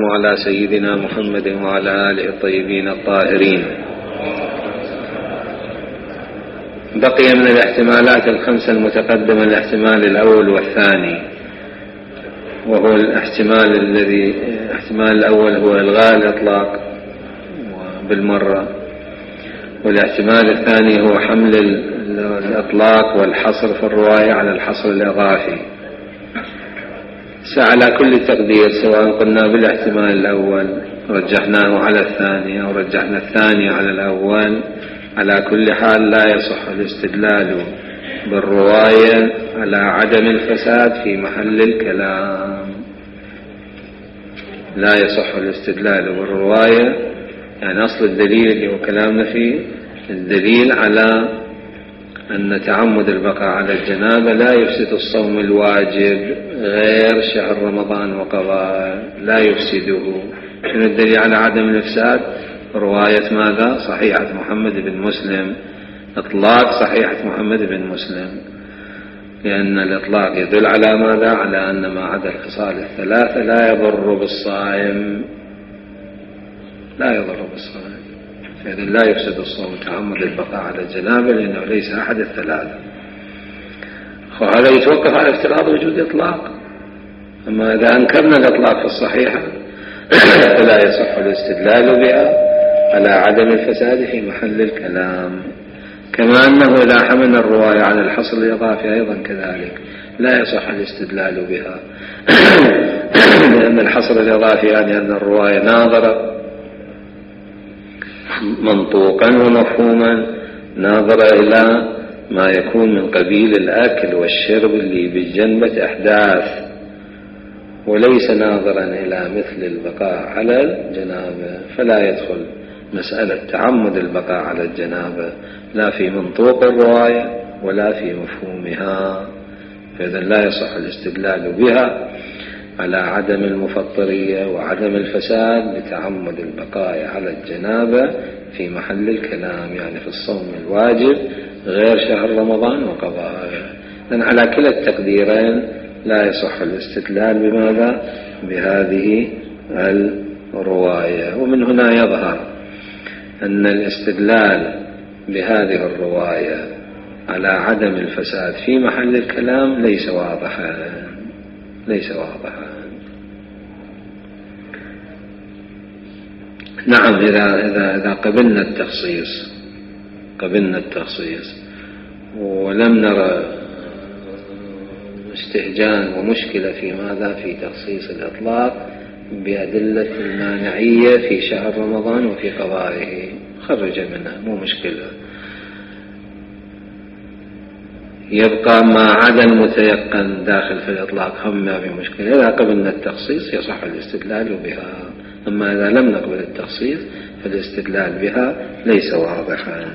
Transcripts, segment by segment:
وعلى سيدنا محمد وعلى آله الطيبين الطاهرين. بقي من الاحتمالات الخمسة المتقدمة الاحتمال الأول والثاني، وهو الاحتمال الأول هو إلغاء الإطلاق بالمرة، والاحتمال الثاني هو حمل الإطلاق والحصر في الرواية على الحصر الإضافي. على كل تقدير سواء قلنا بالاحتمال الأول رجحناه على الثاني أو رجحنا الثاني على الأول، على كل حال لا يصح الاستدلال بالرواية على عدم الفساد في محل الكلام. لا يصح الاستدلال بالرواية، يعني أصل الدليل اللي هو كلامنا فيه الدليل على أن تعمد البقاء على الجنابة لا يفسد الصوم الواجب غير شهر رمضان وقضاء، لا يفسده. شنو الدليل على عدم الإفساد؟ رواية ماذا؟ صحيحة محمد بن مسلم، إطلاق صحيحة محمد بن مسلم، لأن الإطلاق يدل على ماذا؟ على أن ما عدا الخصال الثلاثة لا يضر بالصائم، لا يضر بالصائم، فإذا لا يفسد الصوم تعمد البقاء على الجنابة لأنه ليس أحد الثلاثة. وهذا يتوقف على افتراض وجود إطلاق. أما إذا أنكرنا الإطلاق في الصحيحة فلا يصح الاستدلال بها على عدم الفساد في محل الكلام. كما أنه إذا حملنا الرواية على الحصر الإضافي أيضا كذلك لا يصح الاستدلال بها لأن الحصر الإضافي يعني أن الرواية ناظرة منطوقا ومفهوما، ناظرة إلى ما يكون من قبيل الأكل والشرب اللي بجنبة أحداث، وليس ناظرا إلى مثل البقاء على الجنابة، فلا يدخل مسألة تعمد البقاء على الجنابة لا في منطوق الرواية ولا في مفهومها، فإذا لا يصح الاستدلال بها على عدم المفطرية وعدم الفساد بتعمد البقاء على الجنابة في محل الكلام، يعني في الصوم الواجب غير شهر رمضان وقضاءه. لأن على كلا التقديرين لا يصح الاستدلال بماذا؟ بهذه الرواية. ومن هنا يظهر أن الاستدلال بهذه الرواية على عدم الفساد في محل الكلام ليس واضحا، ليس واضحا. نعم، إذا قبلنا التخصيص ولم نرى استهجان ومشكلة في ماذا؟ في تخصيص الإطلاق بأدلة المانعية في شهر رمضان وفي قضائه، خرج منها مو مشكلة. يبقى ما عدا المتيقن داخل في الإطلاق هم ما في مشكلة. إذا قبلنا التخصيص يصح الاستدلال بها، أما إذا لم نقبل التخصيص فالاستدلال بها ليس واضحا.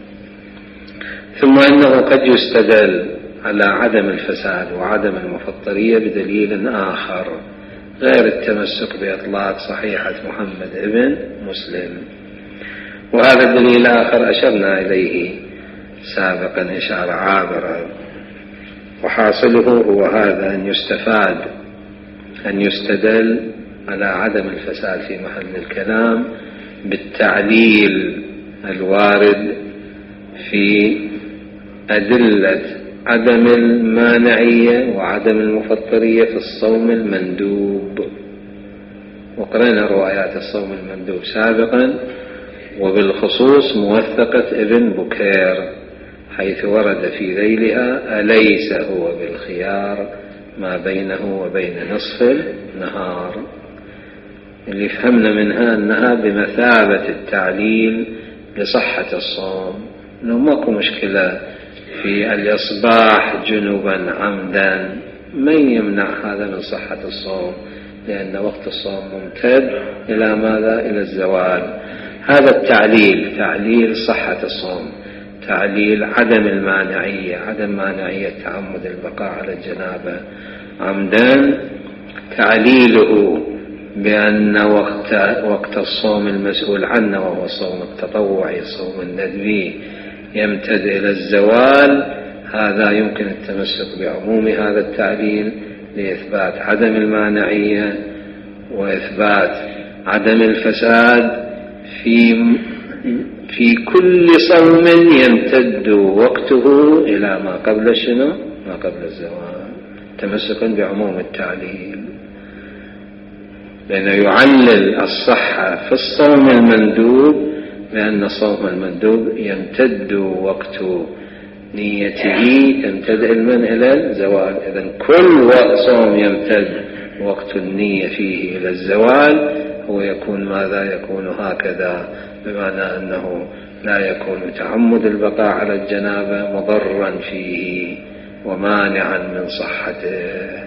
ثم إنه قد يستدل على عدم الفساد وعدم المفطرية بدليل آخر غير التمسك بإطلاق صحيحة محمد بن مسلم، وهذا الدليل الآخر أشرنا إليه سابقا إشارة عابرة، وحاصله هو هذا: أن يستدل على عدم الفساد في محل الكلام بالتعليل الوارد في أدلة عدم المانعية وعدم المفطرية في الصوم المندوب. وقرأنا روايات الصوم المندوب سابقا، وبالخصوص موثقة ابن بكير حيث ورد في ذيلها: أليس هو بالخيار ما بينه وبين نصف النهار، اللي فهمنا منها أنها بمثابة التعليل لصحة الصوم، أنه ماكو مشكلة في الإصباح جنوبا عمدا، من يمنع هذا من صحة الصوم، لأن وقت الصوم ممتد إلى ماذا؟ إلى الزوال. هذا التعليل تعليل صحة الصوم، تعليل عدم المانعية، عدم مانعية تعمد البقاء على الجنابة عمدا، تعليله بأن وقت الصوم المسؤول عنه وهو الصوم التطوعي الصوم الندبي يمتد إلى الزوال، هذا يمكن التمسك بعموم هذا التعليل لإثبات عدم المانعية وإثبات عدم الفساد في كل صوم يمتد وقته إلى ما قبل شنو؟ ما قبل الزوال، تمسكا بعموم التعليل، لأنه يعلل الصحة في الصوم المندوب بأن الصوم المندوب يمتد وقت نيته تمتد علما إلى الزوال. إذن كل صوم يمتد وقت النية فيه إلى الزوال هو يكون ماذا؟ يكون هكذا، بمعنى أنه لا يكون تعمد البقاء على الجنابة مضرا فيه ومانعا من صحته.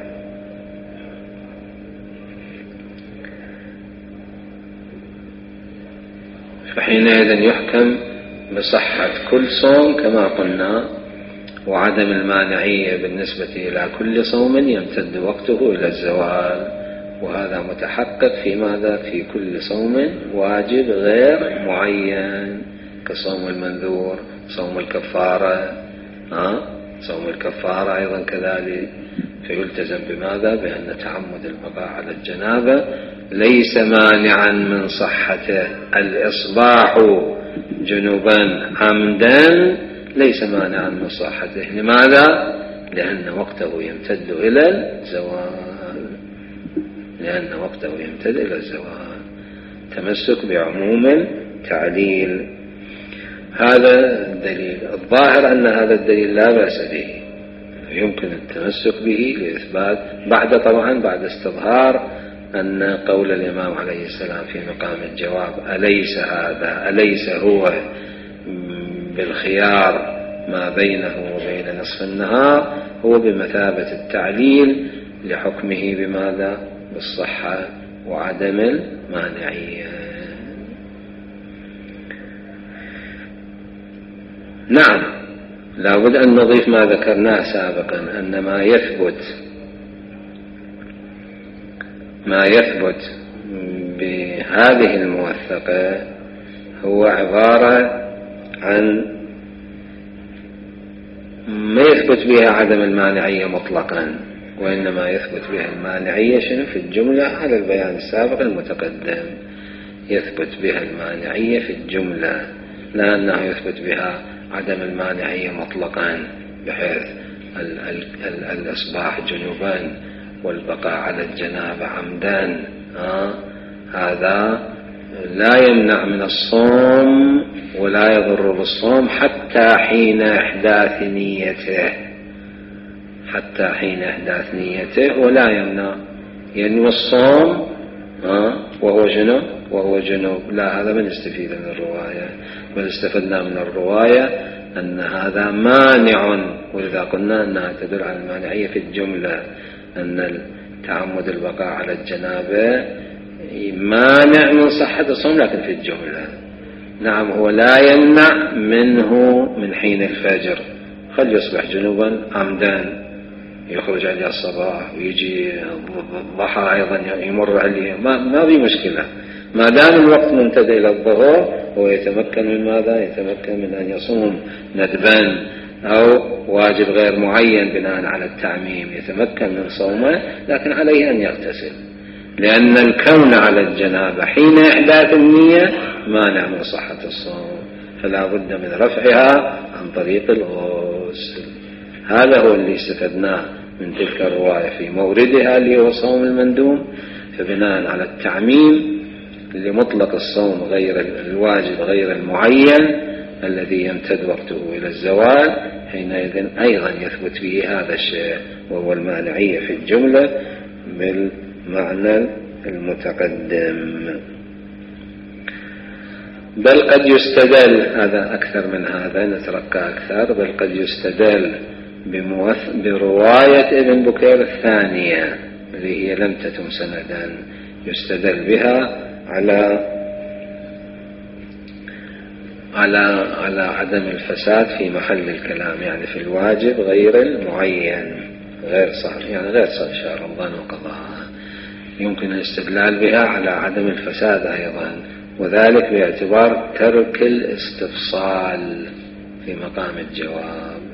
فحينئذ يحكم بصحة كل صوم كما قلنا، وعدم المانعية بالنسبة إلى كل صوم يمتد وقته إلى الزوال، وهذا متحقق في ماذا؟ في كل صوم واجب غير معين كصوم المنذور، صوم الكفارة، صوم الكفارة أيضا كذلك. فيلتزم بماذا؟ بأن تعمد البقاء على الجنابة ليس مانعا من صحته. الإصباح جنوبا عمدا ليس مانعا من صحته. لماذا؟ لأن وقته يمتد إلى الزوال، لأن وقته يمتد إلى الزوال. تمسك بعموم التعليل، هذا الدليل. الظاهر أن هذا الدليل لا بأس به، يمكن التمسك به لإثبات طبعا بعد استظهار أن قول الإمام عليه السلام في مقام الجواب أليس هو بالخيار ما بينه وبين نصف النهار، هو بمثابة التعليل لحكمه بماذا؟ بالصحة وعدم المانعية. نعم، لابد أن نضيف ما ذكرناه سابقا، أن ما يثبت بهذه الموثقة هو عبارة عن ما يثبت بها عدم المانعية مطلقا، وإنما يثبت بها المانعية في الجملة على البيان السابق المتقدم. يثبت بها المانعية في الجملة، لا أنه يثبت بها عدم المانعية مطلقا بحيث الإصباح جنوبا والبقاء على الجنابة عمدا. هذا لا يمنع من الصوم ولا يضر بالصوم حتى حين إحداث نيته، ولا يمنع ينوي الصوم وهو جنوب. لا، هذا ما نستفيد من الرواية، بل استفدنا من الرواية أن هذا مانع، وإذا قلنا أنها تدل على المانعية في الجملة، أن تعمد البقاء على الجنابة مانع من صحة الصوم لكن في الجملة. نعم، هو لا يمنع منه من حين الفجر، قد يصبح جنوبا عمدا يخرج عليه الصباح ويجي الضحى أيضا يمر عليه، ما في مشكلة ما دام الوقت ممتد إلى الظهر. هو يتمكن من ماذا؟ يتمكن من أن يصوم ندبا أو واجب غير معين بناء على التعميم، يتمكن من صومه، لكن عليه أن يغتسل، لأن الكون على الجنابة حين إحداث النية مانع من صحة الصوم، فلا بد من رفعها عن طريق الغسل. هذا هو اللي استفدناه من تلك الرواية في موردها اللي هو صوم المندوب. فبناء على التعميم لمطلق الصوم غير الواجب غير المعين الذي يمتد وقته إلى الزوال، حينئذ أيضا يثبت به هذا الشيء، وهو المانعية في الجملة بالمعنى المتقدم. بل قد يستدل، هذا أكثر من هذا نتركه أكثر، بل قد يستدل برواية ابن بكير الثانية اللي هي لم تتم سندا، يستدل بها على عدم الفساد في محل الكلام، يعني في الواجب غير المعين، غير صار يعني غير صار شهر رمضان وقضاء، يمكن الاستدلال بها على عدم الفساد أيضا، وذلك باعتبار ترك الاستفصال في مقام الجواب.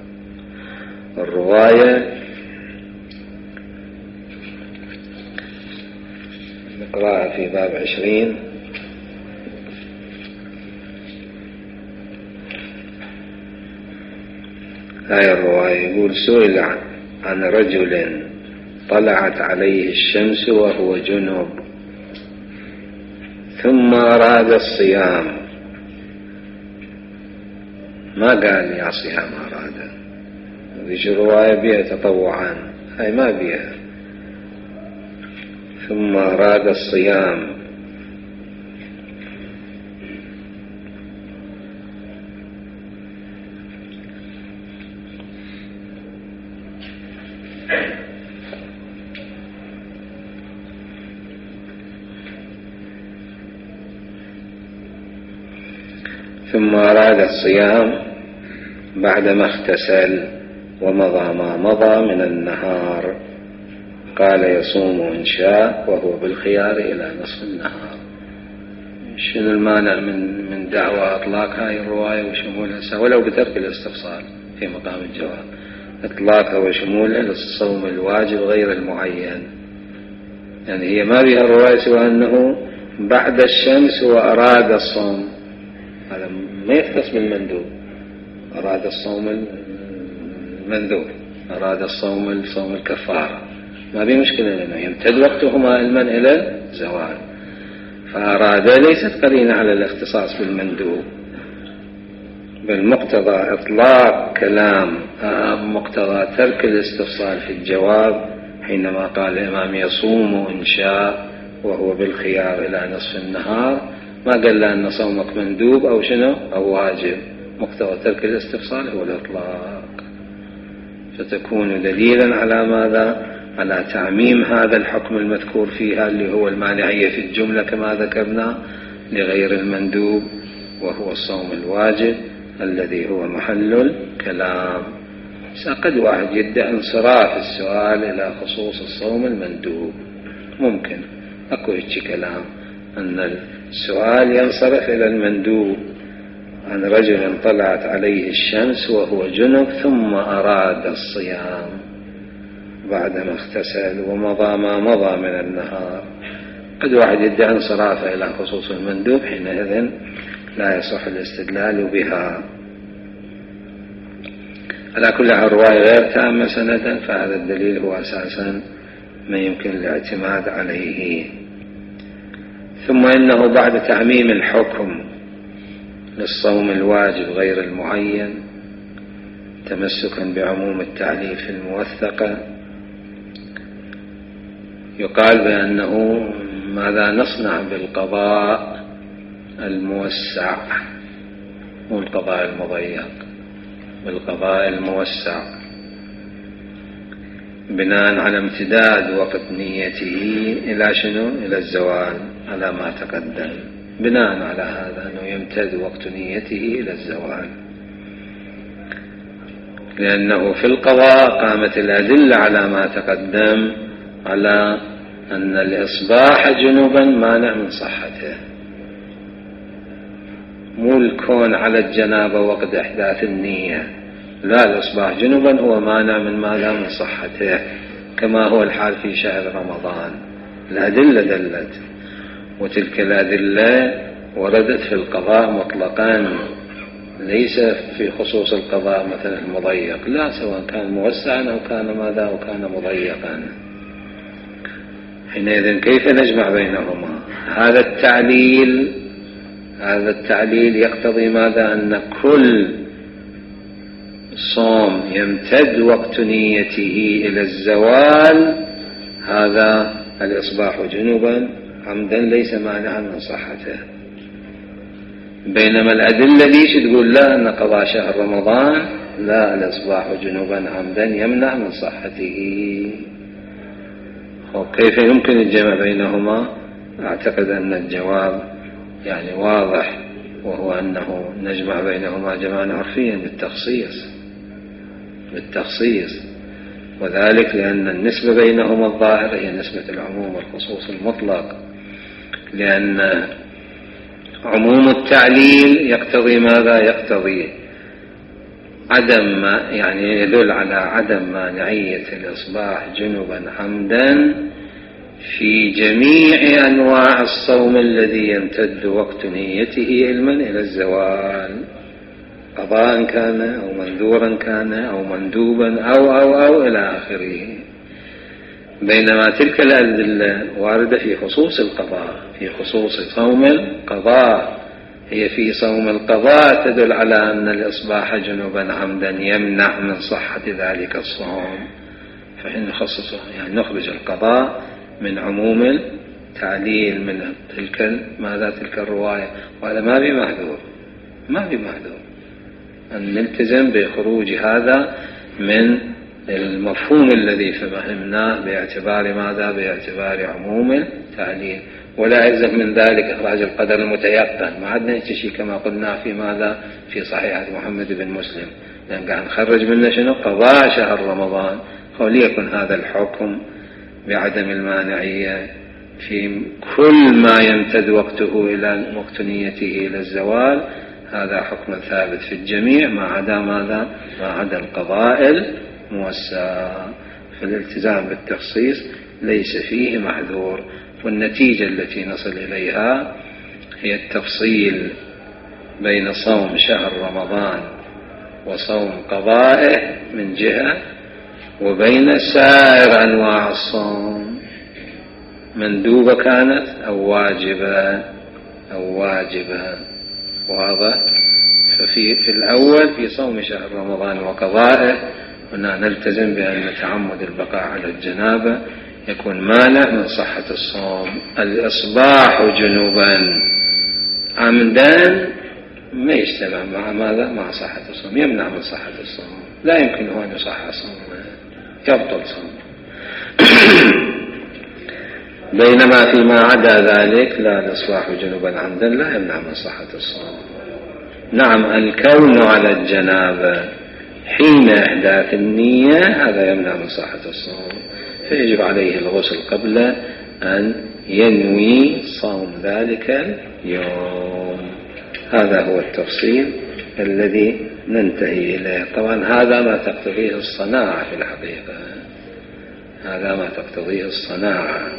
الرواية قراءة في باب 20. هاي الرواية يقول: سئل عن رجل طلعت عليه الشمس وهو جنب ثم أراد الصيام. ما قال يا صيام أراد، هذه الرواية بها تطوعا، هاي ما بها. ثم أراد الصيام بعدما اغتسل ومضى ما مضى من النهار. قال: يصوم إن شاء وهو بالخيار إلى نصف النهار. شنو المانع من دعوى إطلاق هاي الرواية وشمولها ولو بترك الاستفصال في مقام الجواب؟ إطلاقها وشمولها للصوم الواجب غير المعين. يعني هي ما بها الرواية سوى أنه بعد الشمس وأراد الصوم، هذا ما يختص بالمندوب. أراد الصوم المندوب، أراد الصوم الكفارة، ما بي مشكلة، لأنه يمتد وقتهما علما إلى الزوال. فأراد ليست قرينة على الاختصاص بالمندوب، بل مقتضى إطلاق كلام مقتضى ترك الاستفصال في الجواب حينما قال الإمام: يصوم إن شاء وهو بالخيار إلى نصف النهار. ما قال له أن صومك مندوب أو شنو أو واجب. مقتضى ترك الاستفصال هو الإطلاق، فتكون دليلا على ماذا؟ على تعميم هذا الحكم المذكور فيها اللي هو المانعية في الجملة كما ذكرنا لغير المندوب، وهو الصوم الواجب الذي هو محل الكلام. قد واحد يدعي انصراف السؤال إلى خصوص الصوم المندوب، ممكن أكو هيك كلام أن السؤال ينصرف إلى المندوب عن رجل طلعت عليه الشمس وهو جنب ثم أراد الصيام بعدما اغتسل ومضى ما مضى من النهار. قد واحد يدعي انصرافه إلى خصوص المندوب، حينئذ لا يصح الاستدلال بها. على كل حال الرواية غير تامة سندا، فهذا الدليل هو أساسا ما يمكن الاعتماد عليه. ثم إنه بعد تعميم الحكم للصوم الواجب غير المعين تمسكا بعموم التعليل في الموثقة، يقال بأنه ماذا نصنع بالقضاء الموسع، مو القضاء المضيق، بالقضاء الموسع بناء على امتداد وقت نيته إلى شنو؟ إلى الزوال، على ما تقدم. بناء على هذا أنه يمتد وقت نيته إلى الزوال، لأنه في القضاء قامت الأدلة على ما تقدم على أن الإصباح جنوبا مانع من صحته، مو الكون على الجنابة وقت إحداث النية، لا، الإصباح جنوبا هو مانع من ماذا؟ من صحته، كما هو الحال في شهر رمضان. الأدلة دلت، وتلك الأدلة وردت في القضاء مطلقا، ليس في خصوص القضاء مثلا المضيق، لا، سواء كان موسعا أو كان ماذا أو كان مضيقا. حينئذ كيف نجمع بينهما؟ هذا التعليل يقتضي ماذا؟ أن كل صوم يمتد وقت نيته إلى الزوال هذا الإصباح جنوبا عمدا ليس مانعا من صحته. بينما الأدلة ليش تقول لا، أن قضاء شهر رمضان لا، الإصباح جنوبا عمدا يمنع من صحته. كيف يمكن الجمع بينهما؟ أعتقد أن الجواب يعني واضح، وهو أنه نجمع بينهما جمعا عرفيا بالتخصيص، وذلك لأن النسبة بينهما الظاهرة هي نسبة العموم والخصوص المطلق، لأن عموم التعليل يقتضي ماذا؟ يقتضي عدم يعني يدل على عدم مانعية الإصباح جنبا عمدا في جميع أنواع الصوم الذي يمتد وقت نيته علما إلى الزوال، قضاء كان أو منذورا كان أو مندوبا أو إلى آخره. بينما تلك الأدلة واردة في خصوص القضاء، في خصوص صوم القضاء، هي في صوم القضاء تدل على أن الإصباح جنوبا عمدا يمنع من صحة ذلك الصوم، فحين نخصصه يعني نخرج القضاء من عموم التعليل من تلك الرواية، وهذا ما بمحذور أن نلتزم بخروج هذا من المفهوم الذي فهمناه باعتبار ماذا؟ باعتبار عموم التعليل، ولا يلزم من ذلك إخراج القدر المتيقن. ما عندنا شيء كما قلنا في ماذا؟ في صحيحة محمد بن مسلم، لأن قاعد نخرج منه شنو؟ قضاء شهر رمضان. وليكن هذا الحكم بعدم المانعية في كل ما يمتد وقته إلى وقت نيته إلى الزوال، هذا حكم ثابت في الجميع ما عدا ماذا؟ ما عدا القضاء الموسع. فالالتزام بالتخصيص ليس فيه محذور، والنتيجة التي نصل إليها هي التفصيل بين صوم شهر رمضان وصوم قضائه من جهة، وبين سائر أنواع الصوم مندوبة كانت أو واجبة. واضح؟ ففي الأول في صوم شهر رمضان وقضائه هنا نلتزم بأن تعمد البقاء على الجنابة يكون مانع من صحة الصوم. الإصباح جنوبا عمدا ما يجتمع مع ماذا؟ مع صحة الصوم، يمنع من صحة الصوم، لا يمكنه أن يصح صومه، يبطل صومه. بينما فيما عدا ذلك لا، الإصباح جنوبا عمدا لا يمنع من صحة الصوم. نعم، الكون على الجنابة حين إحداث النية هذا يمنع من صحة الصوم، فيجب عليه الغسل قبل أن ينوي صوم ذلك اليوم. هذا هو التفصيل الذي ننتهي إليه. طبعا هذا ما تقتضيه الصناعة في الحقيقة، هذا ما تقتضيه الصناعة،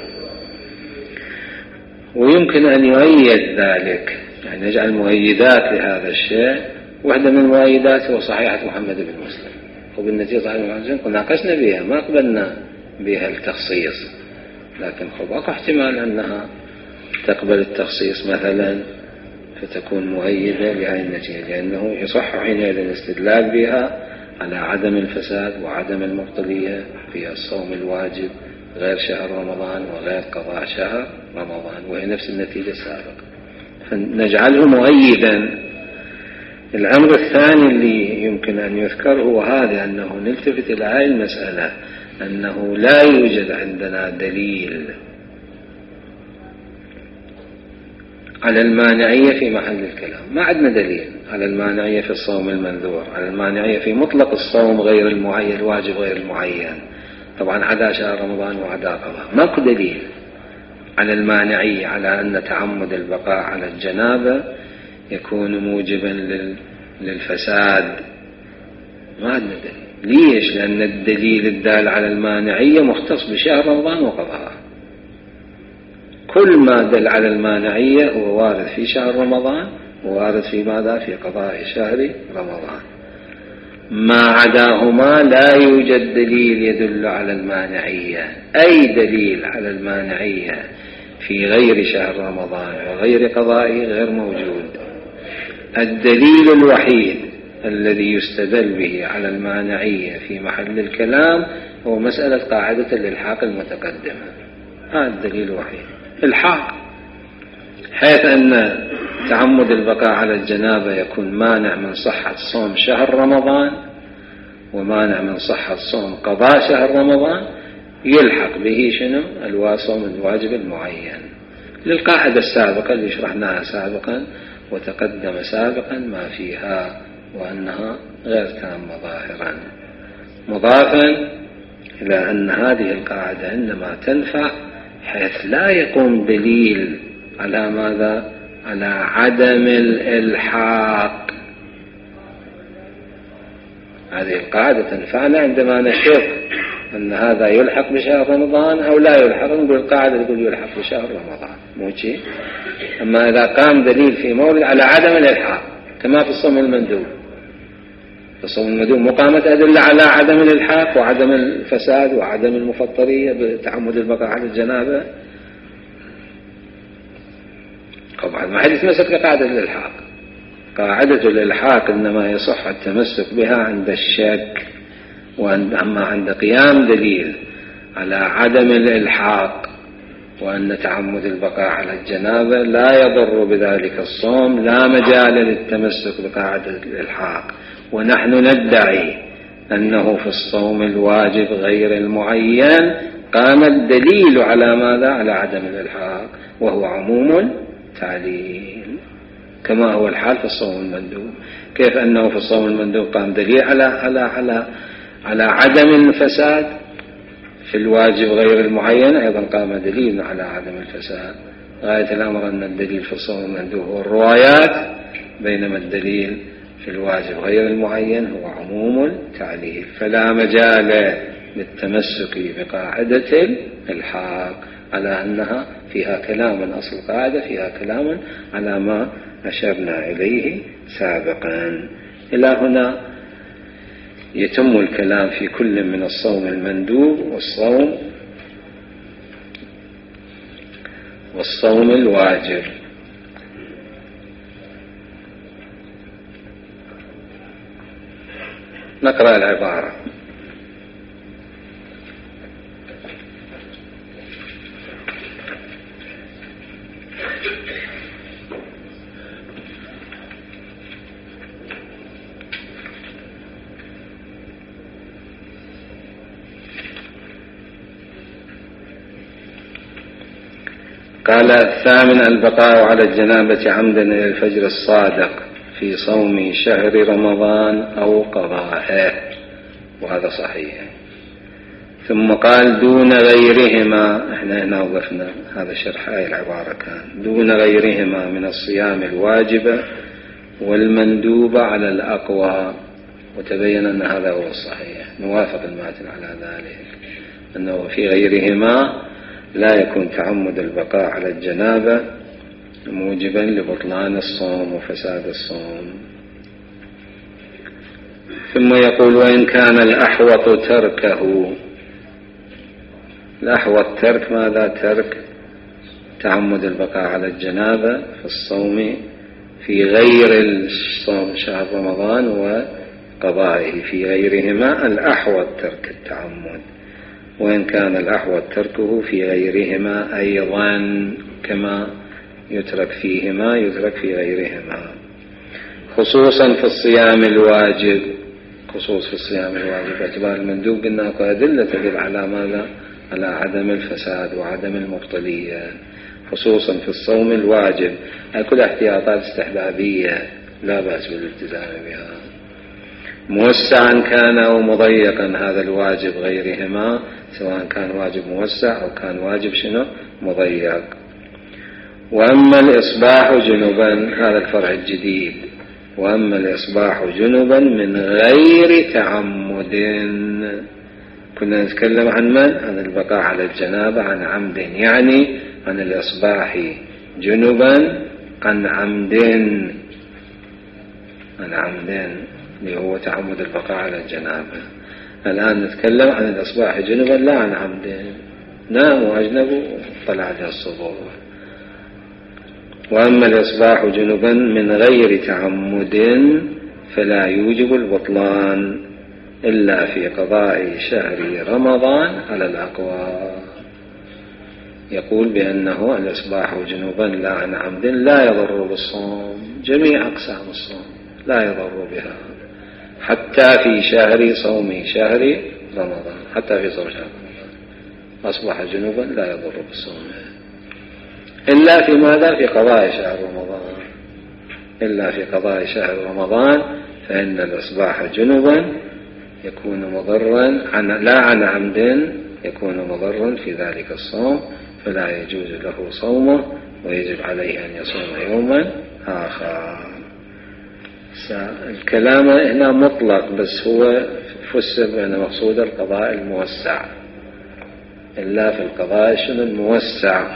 ويمكن أن يؤيد ذلك، يعني نجعل مؤيدات لهذا الشيء. واحدة من المؤيدات هو صحيحة محمد بن مسلم، وبالنتيجة صحيحة محمد بن مسلم ناقشنا بها، ما قبلنا بها التخصيص، لكن أكو احتمال أنها تقبل التخصيص مثلا فتكون مؤيدة لهذه النتيجة، لأنه يصح حينئذ الاستدلال بها على عدم الفساد وعدم المبطلية في الصوم الواجب غير شهر رمضان وغير قضاء شهر رمضان، وهي نفس النتيجة السابقة، فنجعله مؤيدا. الأمر الثاني اللي يمكن أن يذكر هو هذا، أنه نلتفت إلى هذه المسألة، أنه لا يوجد عندنا دليل على المانعية في محل الكلام، ما عندنا دليل على المانعية في الصوم المنذور، على المانعية في مطلق الصوم غير المعين، الواجب غير المعين، طبعا عدا شهر رمضان وعدا قضاء، ماكو دليل على المانعية على أن تعمد البقاء على الجنابة يكون موجبا للفساد، ما عندنا دليل. ليش؟ لأن الدليل الدال على المانعية مختص بشهر رمضان وقضاء، كل ما دل على المانعية هو وارد في شهر رمضان ووارد في ماذا؟ في قضاء شهر رمضان. ما عداهما لا يوجد دليل يدل على المانعية، أي دليل على المانعية في غير شهر رمضان وغير قضائه غير موجود. الدليل الوحيد الذي يستدل به على المانعية في محل الكلام هو مسألة قاعدة الإلحاق المتقدمة، هذا الدليل الوحيد، الحاق، حيث أن تعمد البقاء على الجنابة يكون مانع من صحة صوم شهر رمضان ومانع من صحة صوم قضاء شهر رمضان، يلحق به شنو؟ الصوم الواجب المعين، للقاعدة السابقة اللي شرحناها سابقا وتقدم سابقا ما فيها، وأنها غير تامة ظاهرا، مضافا إلى أن هذه القاعدة إنما تنفع حيث لا يقوم دليل على ماذا؟ على عدم الإلحاق. هذه القاعدة تنفعنا عندما نشق أن هذا يلحق بشهر رمضان أو لا يلحق. نقول القاعدة تقول يلحق بشهر رمضان مو شيء. أما إذا قام دليل في مورد على عدم الإلحاق كما في الصوم المندوب، في الصوم المندوب مقامة أدلة على عدم الإلحاق وعدم الفساد وعدم المفطرية بتعمد البقاء على الجنابة، طبعا ما حد يتمسك بقاعدة الإلحاق. قاعدة الإلحاق إنما يصح التمسك بها عند الشك، أما عند قيام دليل على عدم الإلحاق وأن تعمد البقاء على الجنابة لا يضر بذلك الصوم، لا مجال للتمسك بقاعدة الإلحاق. ونحن ندعي أنه في الصوم الواجب غير المعين قام الدليل على ماذا؟ على عدم الإلحاق، وهو عموم تعليل كما هو الحال في الصوم المندوب. كيف أنه في الصوم المندوب قام دليل على عدم الفساد، في الواجب غير المعين أيضا قام دليل على عدم الفساد. غاية الأمر أن الدليل في الصوم المندوب هو الروايات، بينما الدليل في الواجب غير المعين هو عموم تعليل. فلا مجال للتمسك بقاعدة الإلحاق على أنها فيها كلام، أصل القاعدة فيها كلام على ما أشرنا إليه سابقا. إلى هنا يتم الكلام في كل من الصوم المندوب والصوم الواجب. نقرأ العبارة. قال: الثامن البقاء على الجنابة عمدا إلى الفجر الصادق في صوم شهر رمضان أو قضائه، وهذا صحيح. ثم قال: دون غيرهما، احنا هنا وقفنا، هذا شرح هاي العبارة كان دون غيرهما من الصيام الواجبة والمندوبة على الأقوى، وتبين أن هذا هو الصحيح، نوافق الماتن على ذلك، أنه في غيرهما لا يكون تعمد البقاء على الجنابة موجبا لبطلان الصوم وفساد الصوم. ثم يقول: وإن كان الأحوط تركه. الأحوط ترك ماذا؟ ترك تعمد البقاء على الجنابة في الصوم في غير الصوم شهر رمضان وقضائه، في غيرهما الأحوط ترك التعمد. وإن كان الأحوط تركه في غيرهما أيضا، كما يترك فيهما يترك في غيرهما، خصوصا في الصيام الواجب. خصوص في الصيام الواجب باعتبار المندوب قلنا أدلة تدل على ماذا؟ على عدم الفساد وعدم المبطلية، خصوصا في الصوم الواجب. كل احتياطات استحبابية لا بأس بالالتزام بها، موسعا كان أو مضيقا، هذا الواجب غيرهما، سواء كان واجب موسع أو كان واجب مضيق. وأما الإصباح جنبا، هذا الفرع الجديد، وأما الإصباح جنبا من غير تعمد. كنا نتكلم عن من؟ عن البقاء على الجنابة عن عمد، يعني عن الإصباح جنبا عن عمد، اللي هو تعمد البقاء على الجنابة. الآن نتكلم عن الإصباح جنبا لا عن عمد، نام وأجنب طلع عليه الصبح. وأما الإصباح جنبا من غير تعمد فلا يوجب البطلان إلا في قضاء شهر رمضان على الأقوى. يقول بأنه الإصباح جنبا لا عن عمد لا يضر بالصوم، جميع أقسام الصوم لا يضر بها، حتى في صوم شهر رمضان، حتى في صوم شهر رمضان أصبح جنبا لا يضر بالصوم، إلا في ماذا؟ في قضاء شهر رمضان. إلا في قضاء شهر رمضان فإن الإصباح جنبا يكون مضرا لا عن عمد، يكون مضرا في ذلك الصوم، فلا يجوز له صومه، ويجب عليه أن يصوم يوما آخر. الكلام هنا مطلق، بس هو فسر بأن مقصود القضاء الموسع، إلا في القضاء شنو الموسع؟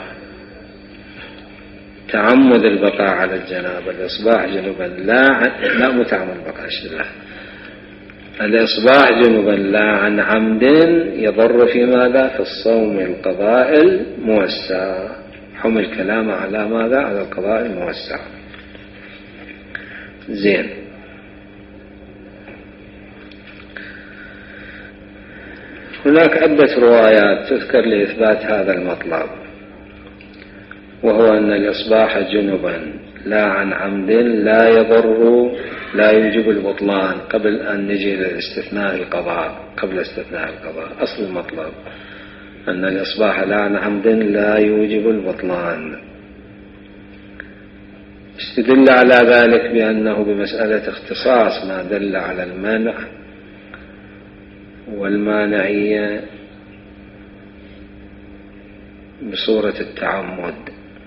تعمد البقاء على الجنابة، الإصباح جنوبا لا متعمد البقاء لا، الإصباح جنوبا لا عن عمد يضر في ماذا؟ في الصوم القضاء الموسع. حمل الكلام على ماذا؟ على القضاء الموسع. زين. هناك عدة روايات تذكر لإثبات هذا المطلب، وهو أن الإصباح جنبا لا عن عمد لا يضر لا يوجب البطلان، قبل أن نجي للاستثناء القضاء، قبل استثناء القضاء أصل المطلب أن الإصباح لا عن عمد لا يوجب البطلان. استدل على ذلك بأنه بمسألة اختصاص ما دل على المانع والمانعية بصورة التعمد،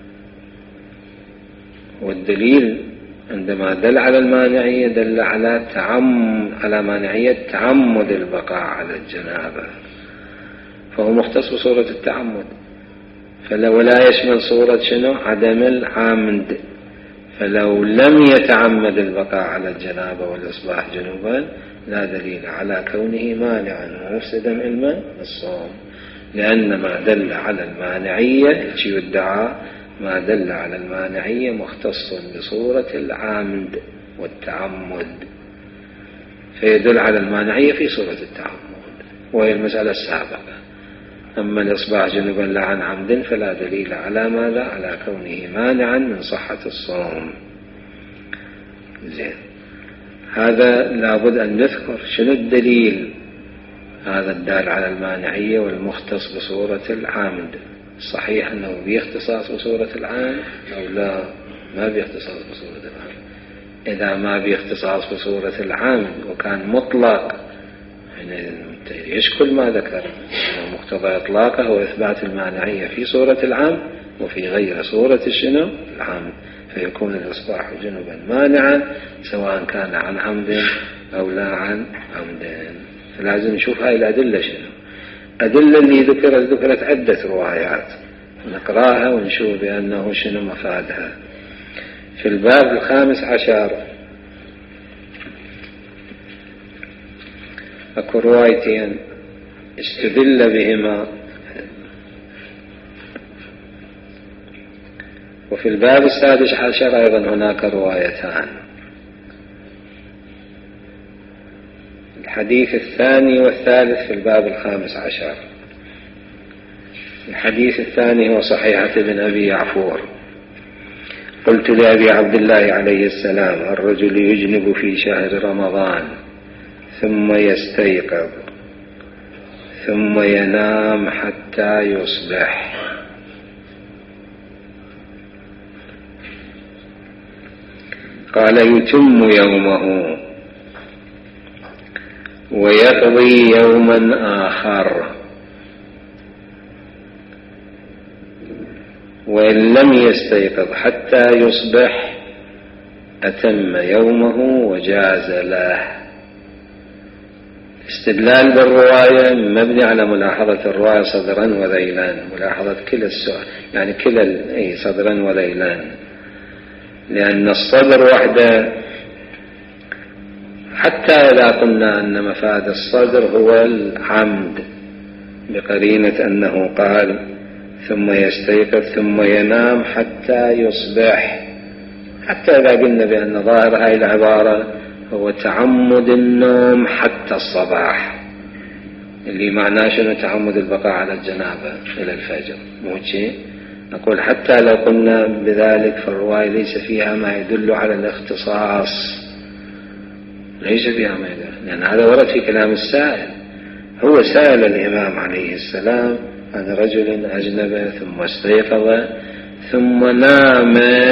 والدليل عندما دل على المانعية دل على مانعية تعمد البقاء على الجنابة، فهو مختص بصورة التعمد، ولا يشمل صورة شنو؟ عدم العمد. فلو لم يتعمد البقاء على الجنابة والإصباح جنوبا لا دليل على كونه مانعا ومفسدا علما الصوم، لأن ما دل على المانعية يدعى ما دل على المانعية مختص بصورة العمد والتعمد، فيدل على المانعية في صورة التعمد، وهي المسألة السابقة. أما الإصباح جنبا لا عن عمد فلا دليل على ماذا؟ على كونه مانعا من صحة الصوم. زين. هذا لابد أن نذكر شنو الدليل هذا الدال على المانعية والمختص بصورة العامد. صحيح أنه باختصاص بصورة العام أو لا؟ ما باختصاص بصورة العام. إذا ما باختصاص بصورة العام وكان مطلق يعني يشكل ما ذكر، مقتضى إطلاقه هو إثبات المانعية في صورة العام وفي غير صورة الشنو؟ العام، فيكون الإصباح جنبا مانعا سواء كان عن عمد أو لا عن عمد. فلازم نشوف هاي الأدلة شنو. أدلة اللي ذكرت عدة روايات نقراها ونشوف بأنه شنو مفادها. في الباب 15 أكو روايتين استدل بهما، وفي الباب 16 أيضا هناك روايتان. الحديث الثاني والثالث في الباب 15. الحديث الثاني هو صحيحة ابن أبي يعفور: قلت لأبي عبد الله عليه السلام: الرجل يجنب في شهر رمضان ثم يستيقظ ثم ينام حتى يصبح، قال: يتم يومه ويقضي يوما آخر، وإن لم يستيقظ حتى يصبح أتم يومه وجاز له. استدلال بالرواية مبني على ملاحظة الرواية صدرا وذيلان، ملاحظة كلا السؤال يعني كلا صدرا وذيلان، لأن الصدر وحده حتى إذا قلنا أن مفاد الصدر هو العمد بقرينة أنه قال ثم يستيقظ ثم ينام حتى يصبح، حتى إذا قلنا بأن ظاهر هاي العبارة هو تعمد النوم حتى الصباح، اللي معناه شنو؟ تعمد البقاء على الجنابة إلى الفجر، مو شيء. نقول حتى لو قلنا بذلك فالرواية ليس فيها ما يدل على الاختصاص، ليس فيها ما يدل، لأن هذا ورد في كلام السائل. هو سأل الإمام عليه السلام عن رجل أجنب ثم استيقظ ثم نام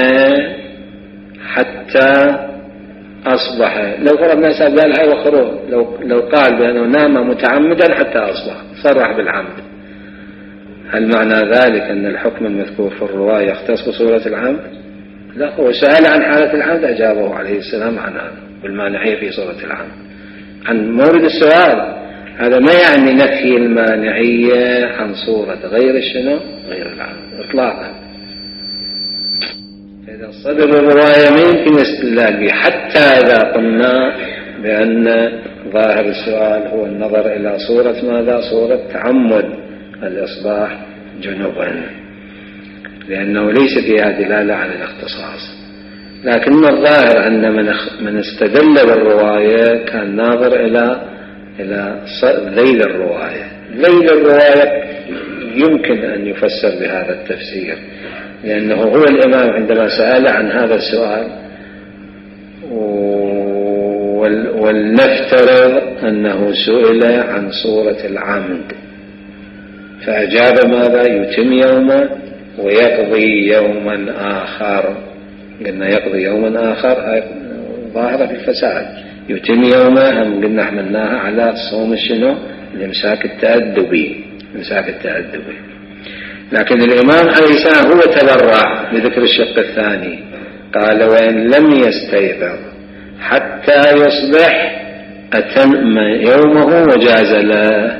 حتى أصبح. لو فرضنا سأل هاي وخروه، لو قال بأنه نام متعمدا حتى أصبح صرح بالعمد، هل معنى ذلك أن الحكم المذكور في الرواية يختص بصورة العمد؟ لا، هو سأل عن حالة العمد أجابه عليه السلام عن هذا. بالمانعية في صورة العام. عن مورد السؤال هذا ما يعني نفي المانعية عن صورة غير الشنو غير العام إطلاقا. إذا صدر الرواية ما يمكن الاستدلال به، حتى إذا قلنا بأن ظاهر السؤال هو النظر إلى صورة ماذا؟ صورة تعمد الإصباح جنوبا، لأنه ليس فيها دلالة على الاختصاص. لكن الظاهر أن من استدل بالرواية كان ناظر إلى ذيل الرواية. ذيل الرواية يمكن أن يفسر بهذا التفسير، لأنه هو الإمام عندما سأل عن هذا السؤال، ولنفترض أنه سئل عن صورة العمد فأجاب ماذا؟ يتم يوما ويقضي يوما آخر. قلنا يقضي يوما آخر ظاهرة في الفساد. يتم يوما هم قلنا حملناها على الصوم الشنو؟ الإمساك التأدبي. لكن الإمام عليه السلام هو تبرع بذكر الشق الثاني، قال وإن لم يستيقظ حتى يصبح أتم يومه وجاز له.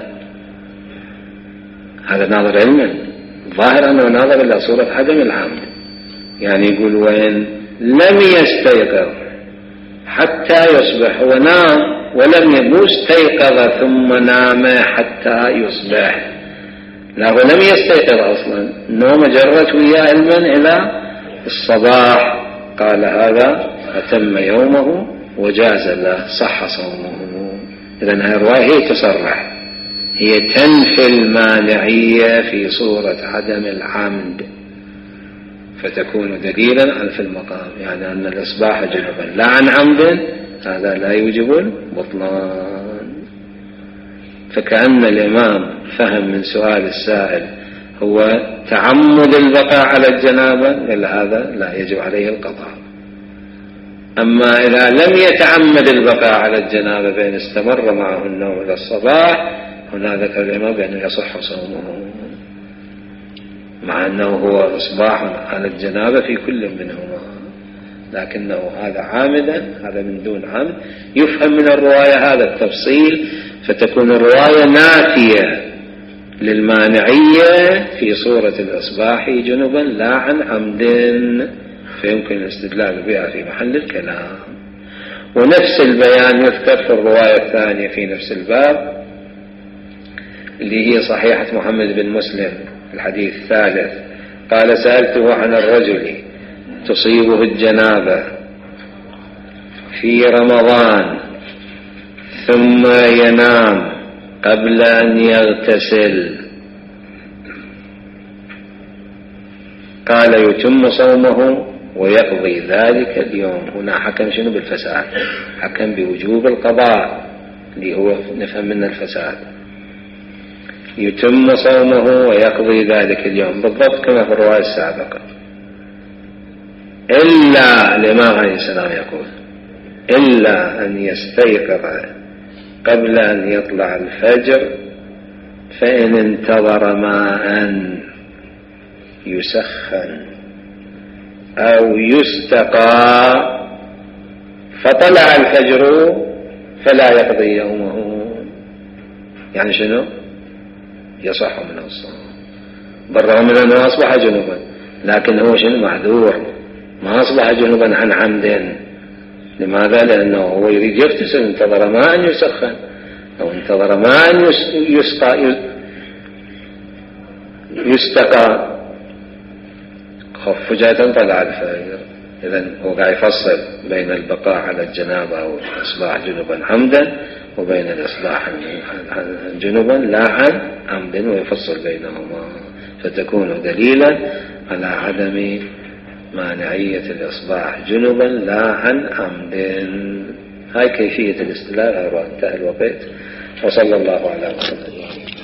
هذا ناظر علما، ظاهر أنه ناظر إلى صورة عدم العمد. يعني يقول وإن لم يستيقظ حتى يصبح، هو نام ولم يستيقظ ثم نام حتى يصبح، لا هو لم يستيقظ أصلا، النوم جرت وياه علما إلى الصباح. قال هذا أتم يومه وجاز له صح صومه. إذن هذه الرواية هي تصرح، هي تنفي المانعية في صورة عدم العمد، فتكون دليلا على في المقام، يعني أن الإصباح جنبا لا عن عمد هذا لا يوجب البطلان. فكأن الإمام فهم من سؤال السائل هو تعمد البقاء على الجنابة، قال هذا لا يجب عليه القضاء. أما إذا لم يتعمد البقاء على الجنابة بأن استمر معه النوم إلى الصباح، هنا ذكر الإمام بأنه يصح صومه، مع أنه هو إصباح على الجنابة في كل منهما، لكنه هذا عامدا، هذا من دون عمد. يفهم من الرواية هذا التفصيل، فتكون الرواية نافية للمانعية في صورة الإصباح جنبا لا عن عمد، فيمكن الاستدلال بها في محل الكلام. ونفس البيان يذكر في الرواية الثانية في نفس الباب اللي هي صحيحة محمد بن مسلم الحديث الثالث، قال سألته عن الرجل تصيبه الجنابة في رمضان ثم ينام قبل أن يغتسل، قال يتم صومه ويقضي ذلك اليوم. هنا حكم شنو؟ بالفساد، حكم بوجوب القضاء اللي هو نفهم منه الفساد. يتم صومه ويقضي ذلك اليوم بالضبط كما في الرواية السابقة، إلا الإمام عليه السلام يقول إلا أن يستيقظ قبل أن يطلع الفجر، فإن انتظر ماء يسخن أو يستقى فطلع الفجر فلا يقضي يومه. يعني شنو؟ يصح من الصوم بالرغم من أنه أصبح جنوبا، لكن هو شنو؟ معذور، ما أصبح جنوبا عن عمد. لماذا؟ لأنه هو يريد يغتسل، انتظر ماء يسخن أو انتظر ماء يستقى، خف فجأة طلع الفجر. إذن هو قاعد يفصل بين البقاء على الجنابة أو الإصباح جنوبا عمدا وبين الإصباح جنوبا لا عن عمد، ويفصل بينهما، فتكون دليلا على عدم مانعية الإصباح جنوبا لا عن عمد. هاي كيفية الاستدلال. انتهى الوقت، وصلى الله على محمد.